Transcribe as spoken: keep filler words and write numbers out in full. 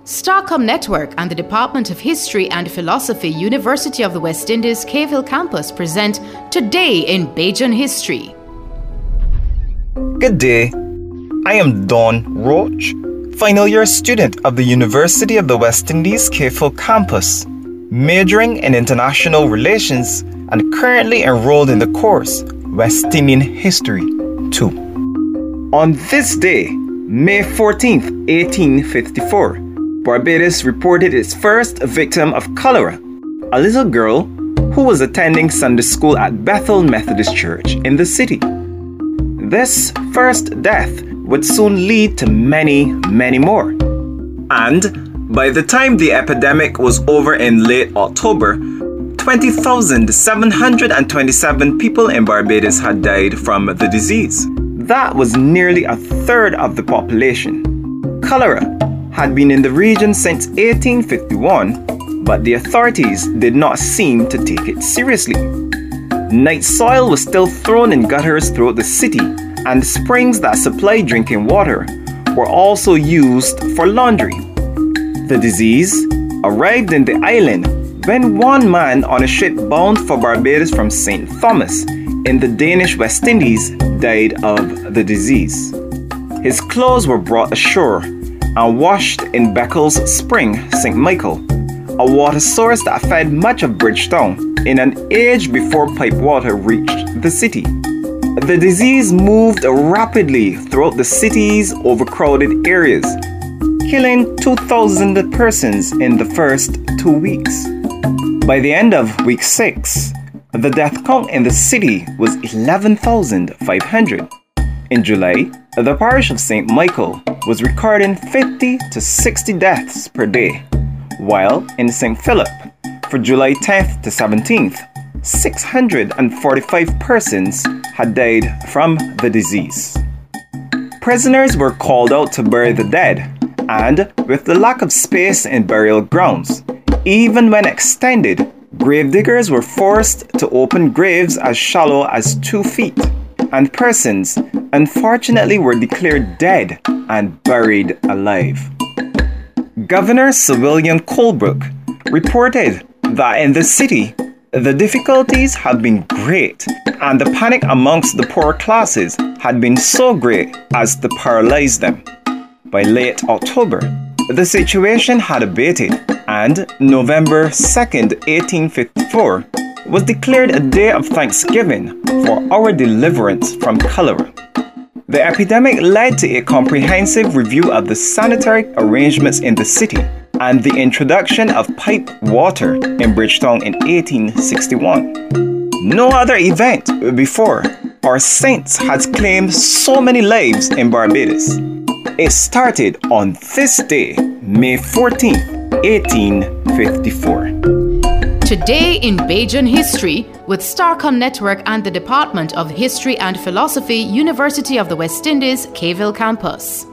Starcom Network and the Department of History and Philosophy, University of the West Indies, Cave Campus present Today in Bajan History. Good day. I am Dawn Roach, final year student of the University of the West Indies, Cave Campus, majoring in International Relations and currently enrolled in the course West Indian History two. On this day, May fourteenth, eighteen fifty-four, Barbados reported its first victim of cholera, a little girl who was attending Sunday school at Bethel Methodist Church in the city. This first death would soon lead to many, many more. And by the time the epidemic was over in late October, twenty thousand seven hundred twenty-seven people in Barbados had died from the disease. That was nearly a third of the population. Cholera had been in the region since eighteen fifty-one, but the authorities did not seem to take it seriously. Night soil was still thrown in gutters throughout the city, and springs that supplied drinking water were also used for laundry. The disease arrived in the island when one man on a ship bound for Barbados from Saint Thomas in the Danish West Indies died of the disease. His clothes were brought ashore and washed in Beccles Spring, Saint Michael, a water source that fed much of Bridgetown in an age before pipe water reached the city. The disease moved rapidly throughout the city's overcrowded areas, killing two thousand persons in the first two weeks. By the end of week six, the death count in the city was eleven thousand five hundred. In July, the parish of Saint Michael was recording fifty to sixty deaths per day, while in Saint Philip, for July tenth to seventeenth, six hundred forty-five persons had died from the disease. Prisoners were called out to bury the dead, and with the lack of space in burial grounds, even when extended, gravediggers were forced to open graves as shallow as two feet, and persons unfortunately were declared dead and buried alive. Governor Sir William Colebrook reported that in the city, the difficulties had been great, and the panic amongst the poor classes had been so great as to paralyze them. By late October, the situation had abated, and November second, eighteen fifty-four, was declared a day of thanksgiving for our deliverance from cholera. The epidemic led to a comprehensive review of the sanitary arrangements in the city and the introduction of piped water in Bridgetown in eighteen sixty-one. No other event before or since has claimed so many lives in Barbados. It started on this day, May fourteenth, eighteen fifty-four. Today in Bajan History with Starcom Network and the Department of History and Philosophy, University of the West Indies, Cave Campus.